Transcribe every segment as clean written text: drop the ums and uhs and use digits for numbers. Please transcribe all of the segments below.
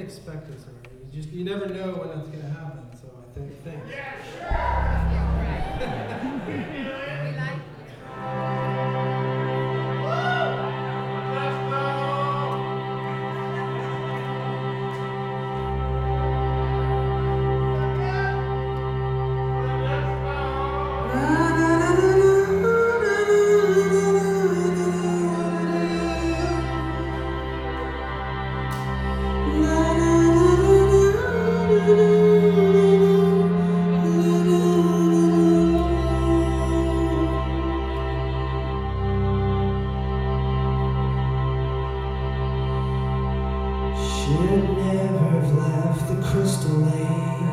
expect it, sir. You never know when that's going to happen. So I think thanks. Should never have left the Crystal Lake.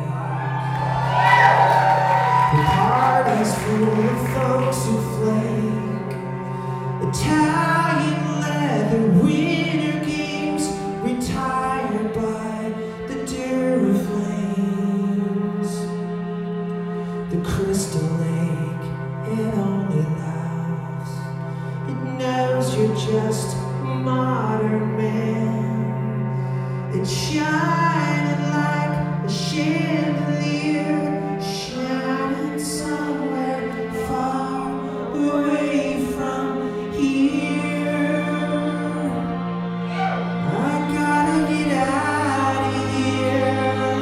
The party's full of folks who flake. Italian leather winter games, retired by the Duraflames. The Crystal Lake, it only laughs. It knows you're just a modern man. It's shining like a chandelier, shining somewhere far away from here. I gotta get out of here.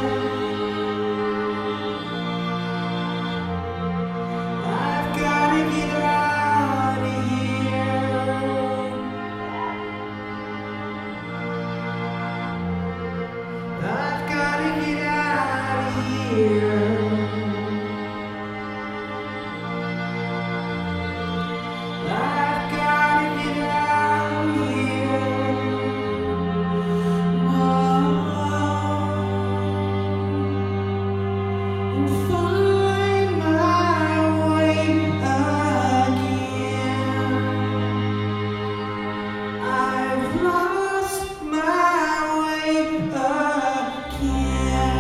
I've gotta get out of here. I've gotta get out of here. I've gotta get out of here. And find my way again. I've lost my way again.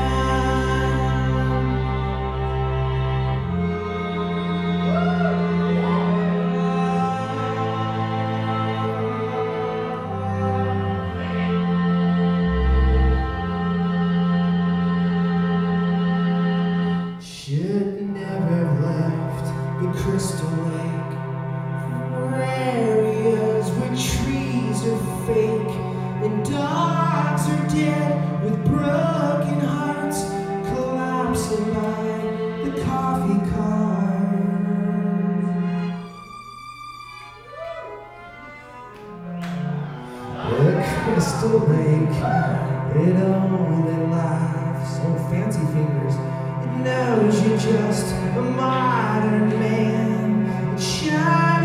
Should never have left the Crystal Lake for areas where trees are fake and dogs are dead with broken hearts collapsing by the coffee cart. The Crystal Lake, it only laughs on fancy fingers. It knows you're just a modern man. It shines